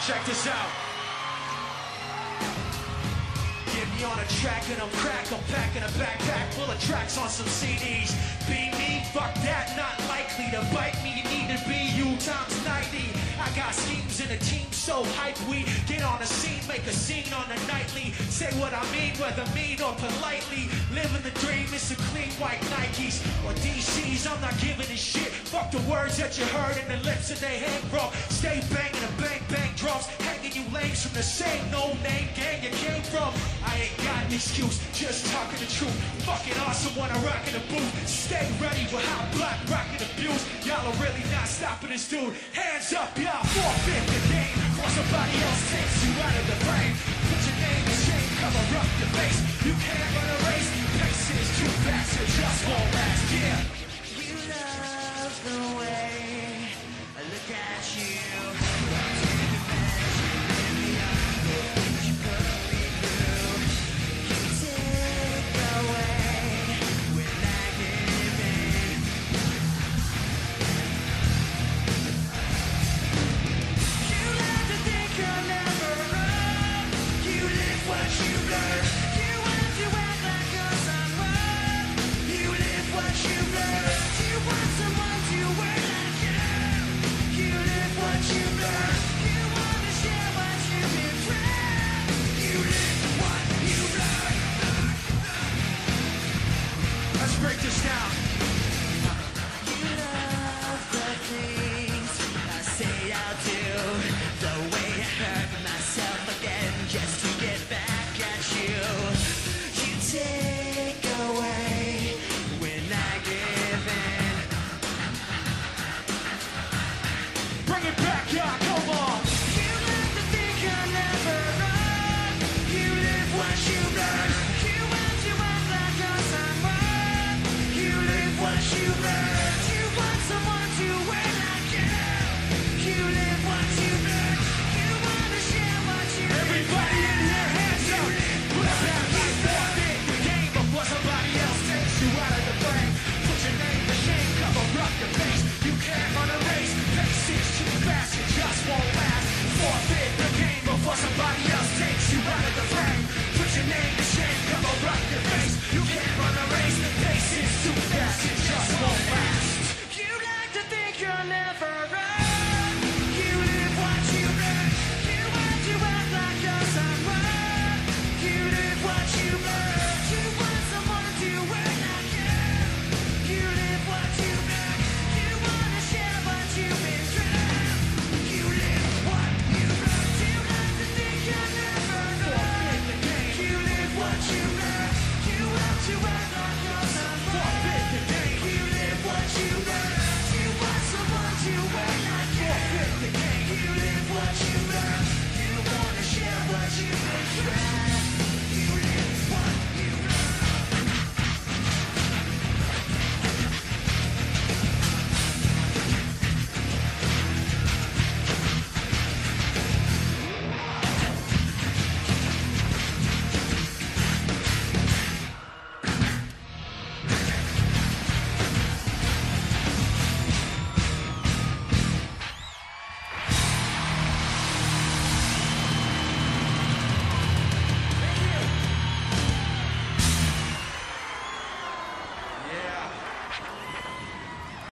Check this out. Get me on a track and I'm packing a backpack full of tracks on some CDs. Be me, fuck that, not likely to bite me. You need to be you times 90. I got schemes in a team so hype we get on a scene, make a scene on the nightly. Say what I mean, whether mean or politely. Living the dream, it's a clean white Nikes or DCs, I'm not giving a shit. Fuck the words that you heard in the lips of they hang bro. Stay banging the bang bang drums, hanging you lames from the same no-name gang you came from. I ain't got an excuse, just talking the truth. Fucking awesome when I rock in the booth. Stay ready for hot black rockin' abuse. Y'all are really not stopping this dude. Hands up, y'all, 450.